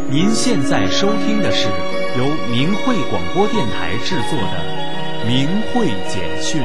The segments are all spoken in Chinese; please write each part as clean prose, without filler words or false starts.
您现在收听的是由明慧广播电台制作的《明慧简讯》。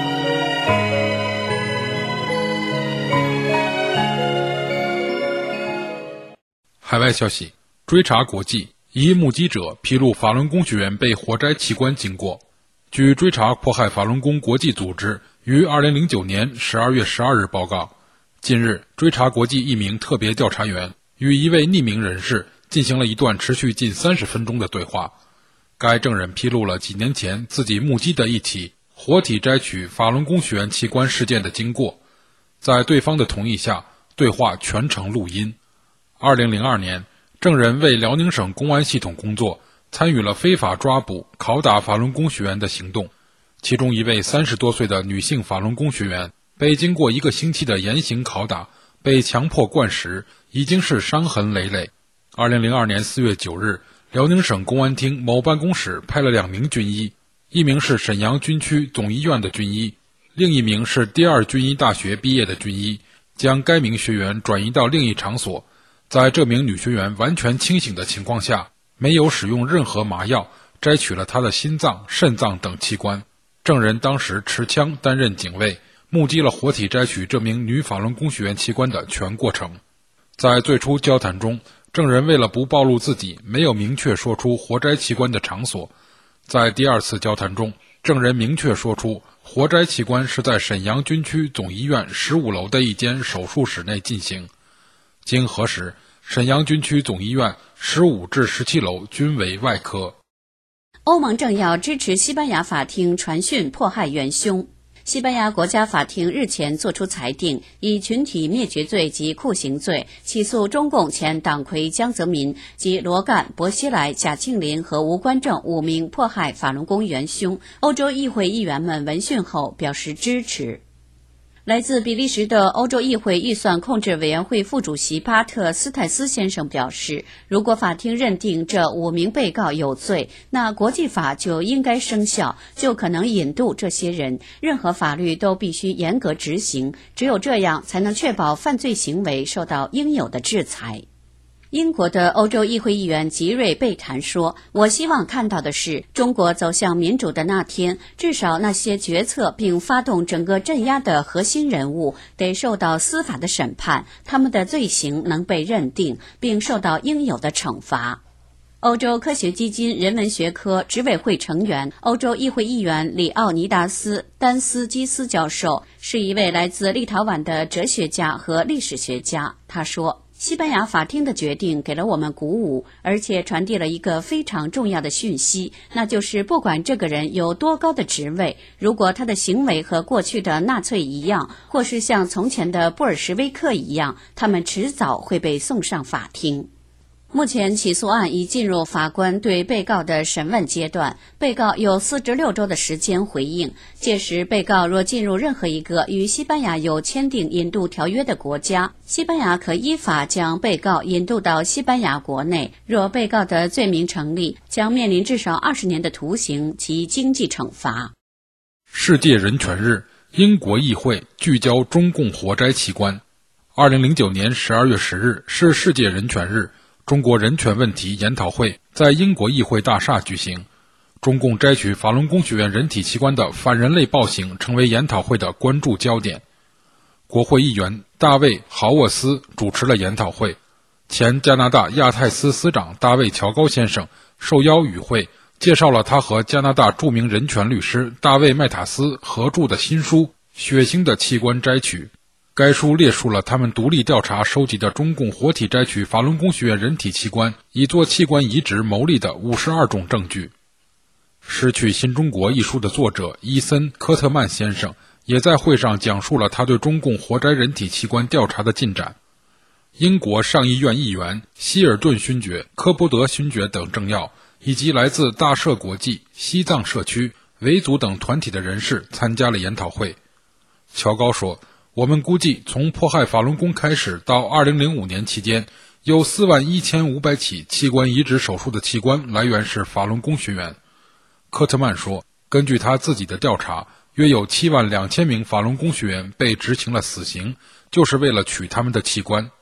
海外消息：追查国际，一目击者披露法轮功学员被火摘器官经过。据追查迫害法轮功国际组织于2009年12月12日报告，近日追查国际一名特别调查员与一位匿名人士进行了一段持续近30分钟的对话。该证人披露了几年前自己目击的一起活体摘取法轮功学员器官事件的经过，在对方的同意下，对话全程录音。2002年，证人为辽宁省公安系统工作，参与了非法抓捕、拷打法轮功学员的行动。其中一位30多岁的女性法轮功学员被经过1个星期的严刑拷打，被强迫灌食，已经是伤痕累累。2002年4月9日，辽宁省公安厅某办公室派了2名军医，一名是沈阳军区总医院的军医，另一名是第2军医大学毕业的军医，将该名学员转移到另一场所。在这名女学员完全清醒的情况下，没有使用任何麻药，摘取了她的心脏、肾脏等器官。证人当时持枪担任警卫，目击了活体摘取这名女法轮功学员器官的全过程。在最初交谈中，证人为了不暴露自己，没有明确说出活摘器官的场所。在第2次交谈中，证人明确说出活摘器官是在沈阳军区总医院15楼的一间手术室内进行。经核实，沈阳军区总医院15至17楼均为外科。 欧盟政要支持西班牙法庭传讯迫害元凶。西班牙国家法庭日前作出裁定，以群体灭绝罪及酷刑罪起诉中共前党魁江泽民及罗干、薄熙来、贾庆林和吴官正5名迫害法轮功元凶。欧洲议会议员们闻讯后表示支持。来自比利时的欧洲议会预算控制委员会副主席巴特斯泰斯先生表示，如果法庭认定这5名被告有罪，那国际法就应该生效，就可能引渡这些人。任何法律都必须严格执行，只有这样才能确保犯罪行为受到应有的制裁。英国的欧洲议会议员吉瑞贝坦说，我希望看到的是中国走向民主的那天，至少那些决策并发动整个镇压的核心人物得受到司法的审判，他们的罪行能被认定并受到应有的惩罚。欧洲科学基金人文学科执委会成员、欧洲议会议员里奥尼达斯·丹斯基斯教授是一位来自立陶宛的哲学家和历史学家。他说，西班牙法庭的决定给了我们鼓舞，而且传递了一个非常重要的讯息，那就是不管这个人有多高的职位，如果他的行为和过去的纳粹一样，或是像从前的布尔什维克一样，他们迟早会被送上法庭。目前起诉案已进入法官对被告的审问阶段，被告有46周的时间回应，届时被告若进入任何一个与西班牙有签订引渡条约的国家，西班牙可依法将被告引渡到西班牙国内，若被告的罪名成立，将面临至少20年的徒刑及经济惩罚。 世界人权日，英国议会聚焦中共活摘器官。2009年12月10日是世界人权日，中国人权问题研讨会在英国议会大厦举行。中共摘取法轮功学员人体器官的反人类暴行成为研讨会的关注焦点。国会议员大卫·豪沃斯主持了研讨会，前加拿大亚太司司长大卫·乔高先生受邀与会，介绍了他和加拿大著名人权律师大卫·麦塔斯合著的新书《血腥的器官摘取》。该书列出了他们独立调查收集的中共活体摘取法轮功学员人体器官，以做器官移植牟利的52种证据。《失去新中国》一书的作者伊森·科特曼先生也在会上讲述了他对中共活摘人体器官调查的进展。英国上议院议员希尔顿勋爵、科波德勋爵等政要，以及来自大社国际、西藏社区、维族等团体的人士参加了研讨会。乔高说，我们估计从迫害法轮功开始到2005年期间，有41500起器官移植手术的器官来源是法轮功学员。科特曼说，根据他自己的调查，约有72000名法轮功学员被执行了死刑，就是为了取他们的器官。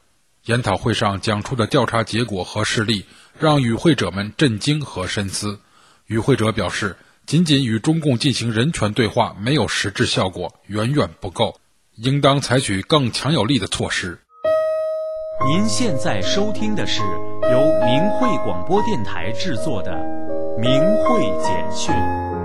研讨会上讲出的调查结果和事例让与会者们震惊和深思。与会者表示，仅仅与中共进行人权对话没有实质效果，远远不够，应当采取更强有力的措施。 您现在收听的是由明慧广播电台制作的《明慧简讯》。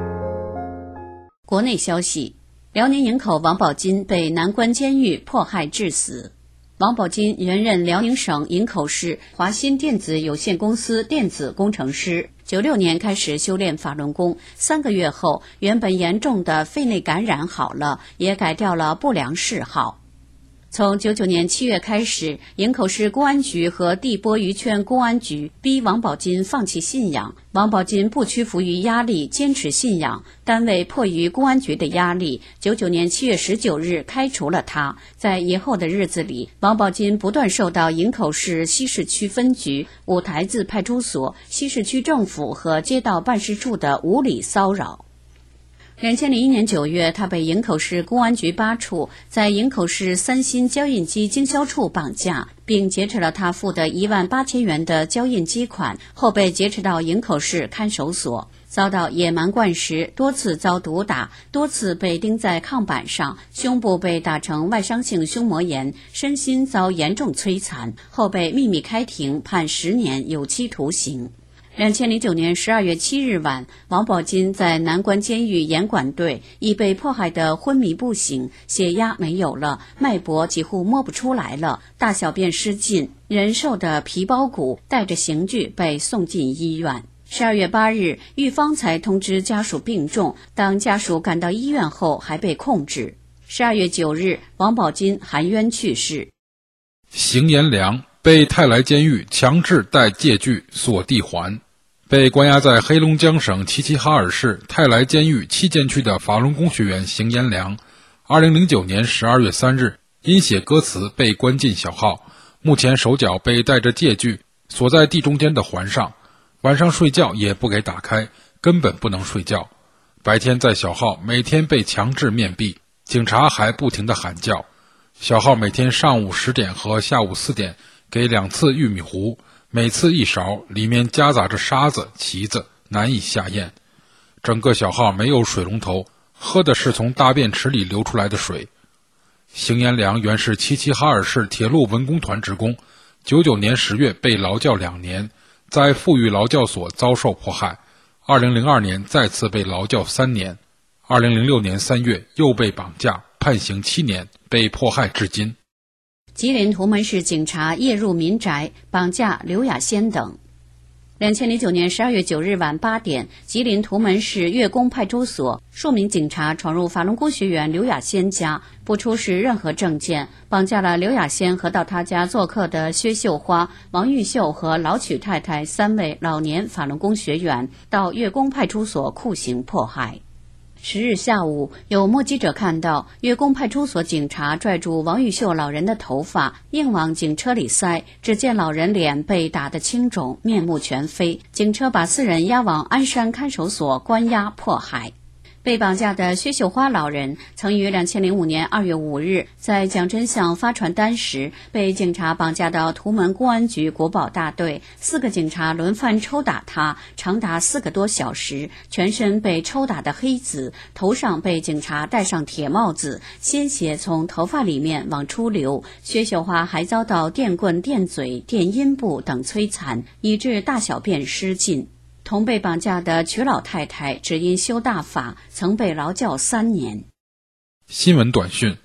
国内消息，辽宁营口王宝金被南关监狱迫害致死。王宝金原任辽宁省营口市华新电子有限公司电子工程师，96年开始修炼法轮功，3个月后，原本严重的肺内感染好了，也改掉了不良嗜好。从99年7月开始，营口市公安局和地波渔圈公安局逼王宝金放弃信仰。王宝金不屈服于压力，坚持信仰。单位迫于公安局的压力，99年7月19日开除了他。在以后的日子里，王宝金不断受到营口市西市区分局、五台子派出所、西市区政府和街道办事处的无理骚扰。2001年9月，他被营口市公安局8处在营口市三星胶印机经销处绑架，并劫持了他付的18000元的胶印机款，后被劫持到营口市看守所，遭到野蛮灌食，多次遭毒打，多次被钉在炕板上，胸部被打成外伤性胸膜炎，身心遭严重摧残，后被秘密开庭判10年有期徒刑。2009年12月7日晚，王宝金在南关监狱严管队已被迫害得昏迷不醒，血压没有了，脉搏几乎摸不出来了，大小便失禁，人瘦的皮包骨，带着刑具被送进医院。12月8日，狱方才通知家属病重，当家属赶到医院后还被控制。12月9日，王宝金含冤去世。 邢延良被泰来监狱强制带戒具锁地环。被关押在黑龙江省齐齐哈尔市泰来监狱七监区的法轮功学员邢延良，2009年12月3日因写歌词被关进小号，目前手脚被带着戒具锁在地中间的环上，晚上睡觉也不给打开，根本不能睡觉。白天在小号每天被强制面壁，警察还不停地喊叫。小号每天上午10点和下午4点给2次玉米糊，每次1勺，里面夹杂着沙子、旗子，难以下咽。整个小号没有水龙头，喝的是从大便池里流出来的水。邢延良原是齐齐哈尔市铁路文工团职工，99年10月被劳教2年，在富裕劳教所遭受迫害。2002年再次被劳教3年，2006年3月又被绑架，判刑7年，被迫害至今。 吉林图门市警察夜入民宅，绑架刘雅仙等。2009年12月9日晚8点，吉林图门市岳公派出所数名警察闯入法轮功学员刘雅仙家，不出示任何证件，绑架了刘雅仙和到他家做客的薛秀花、王玉秀和老曲太太3位老年法轮功学员，到岳公派出所酷刑迫害。10日下午，有目击者看到岳公派出所警察拽住王玉秀老人的头发，硬往警车里塞，只见老人脸被打得青肿，面目全非。警车把4人押往鞍山看守所关押迫害。被绑架的薛秀花老人曾于2005年2月5日在蒋真巷发传单时，被警察绑架到图门公安局国保大队，4个警察轮番抽打他，长达4个多小时，全身被抽打得黑紫，头上被警察戴上铁帽子，鲜血从头发里面往出流。薛秀花还遭到电棍、电嘴、电阴部等摧残，以致大小便失禁。同被绑架的曲老太太只因修大法，曾被劳教3年。 新闻短讯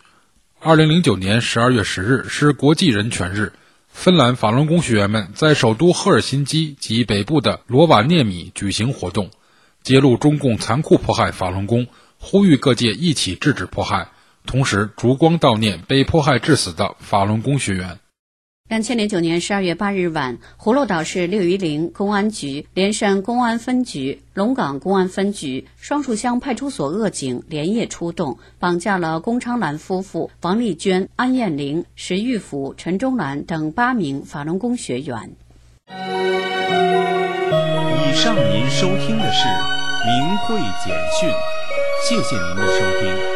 ：2009年12月10日是国际人权日，芬兰法轮功学员们在首都赫尔辛基及北部的罗瓦涅米举行活动，揭露中共残酷迫害法轮功，呼吁各界一起制止迫害，同时烛光悼念被迫害致死的法轮功学员。 2009年12月8日晚，葫芦岛市六榆林公安局、连山公安分局、龙岗公安分局、双树乡派出所恶警连夜出动，绑架了龚昌兰夫妇、王丽娟、安艳玲、石玉福、陈忠兰等8名法轮功学员。 以上您收听的是明慧简讯，谢谢您的收听。